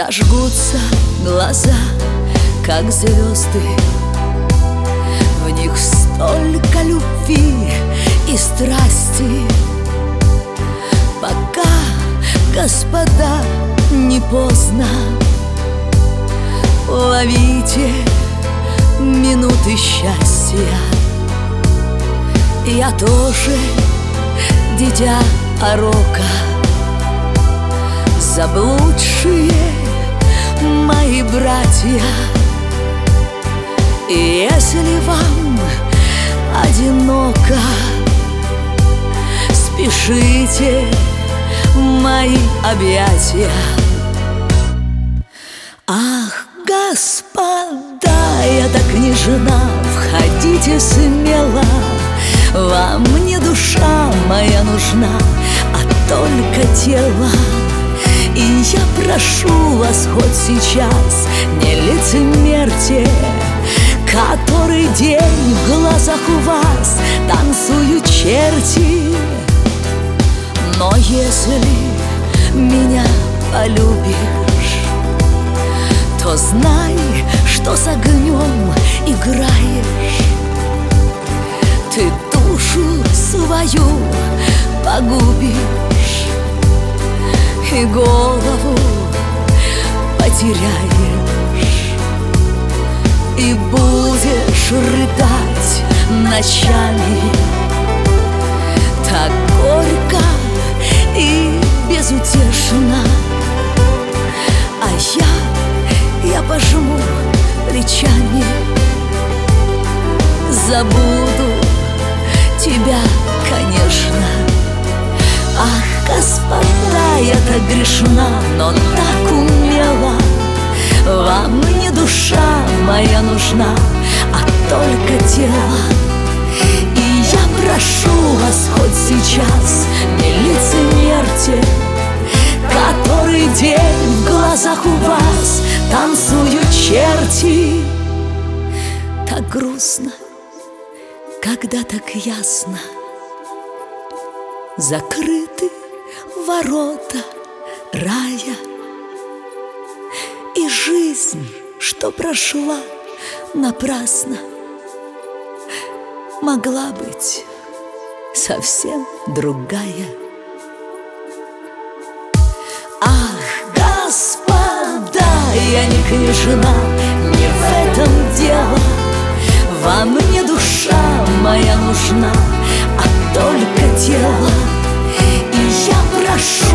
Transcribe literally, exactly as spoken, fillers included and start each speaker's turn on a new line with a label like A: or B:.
A: Зажгутся глаза, как звезды, в них столько любви и страсти. Пока, господа, не поздно, ловите минуты счастья. Я тоже дитя орока, заблудшие мои братья. И если вам одиноко, спешите в мои объятия. Ах, господа, я так не жена, входите смело. Вам не душа моя нужна, а только тело. И я прошу вас хоть сейчас, не лицемерьте. Который день в глазах у вас танцуют черти. Но если меня полюбишь, то знай, что с огнем играешь. Ты душу свою погубишь и голову потеряешь, и будешь рыдать ночами так горько и безутешно. А я, я пожму плечами, забуду тебя, конечно. Ах, господа, я так грешна, но так умела. Вам не душа моя нужна, а только тело. И я прошу вас хоть сейчас, не лицемерьте. Который день в глазах у вас танцуют черти. Так грустно, когда так ясно. Закрыты ворота рая, и жизнь, что прошла напрасно, могла быть совсем другая. Ах, господа, я не княжна, не в этом дело. Вам не душа моя нужна, а только тело. И я прошу